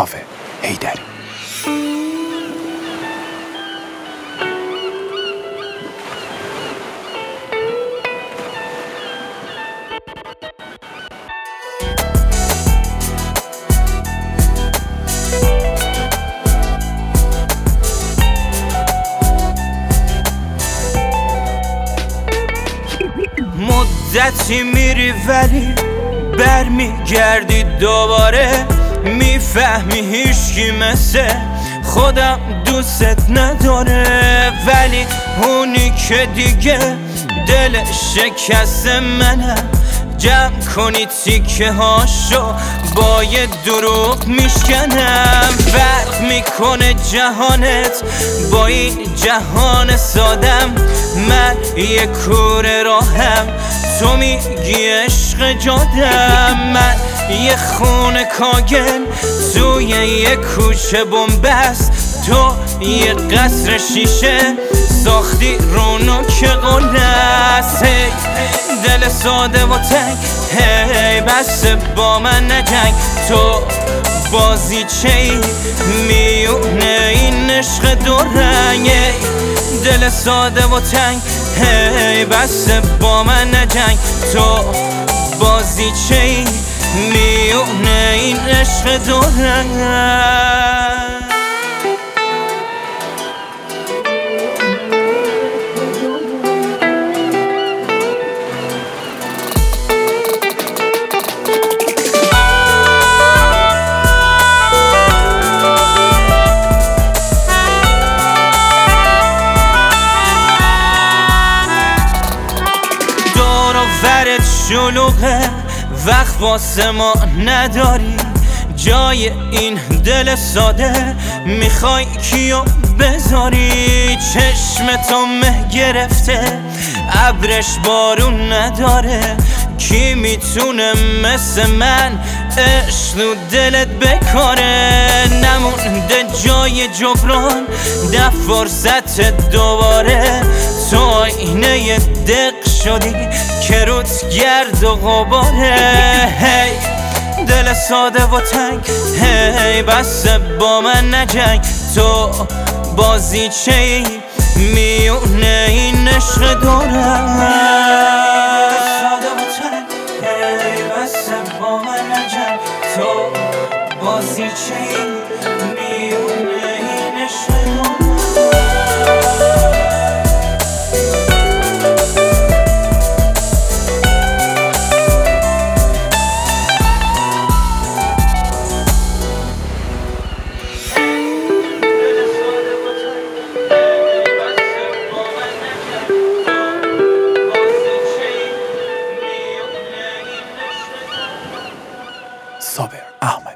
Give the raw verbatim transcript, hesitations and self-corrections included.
کاوه حیدری. مدتی میری ولی برمیگردی دوباره، میفهمی هیچکی مثل خودم دوست نداره، ولی اونی که دیگه دل شکست منم، جمع کنی تیکه هاشو با یه دروغ میشکنم. فرق میکنه جهانت با این جهان سادم، من یه کوره راهم تو میگی عشق جادم، من یه خونه کاگل توی یه کوچه بنبست، تو یه قصر شیشه ساختی رونق قلست. هی دل ساده و تنگ، هی بس با من نجنگ، تو بازی چی میونه این عشق دو رنگ. دل ساده و تنگ، هی بس با من نجنگ، تو بازی چی میونه این عشق دو رنگ. ورت شلوغه وقت واسه ما نداری، جای این دل ساده میخوای کیو بذاری؟ چشم تو مه گرفته ابرش بارون نداره، کی میتونه مثل من عشق رو دلت بکاره؟ نمونده جای جبران ده فرصت دوباره، تو آینه دق شدی که روت گرد و غباره. هی دل ساده و تنگ، هی بس با من نجنگ، تو بازی چی میونه این عشق دورم. ساده و تنگ، هی بس با من نجنگ، تو بازی چی میونه این عشق دورم. صابر احمد.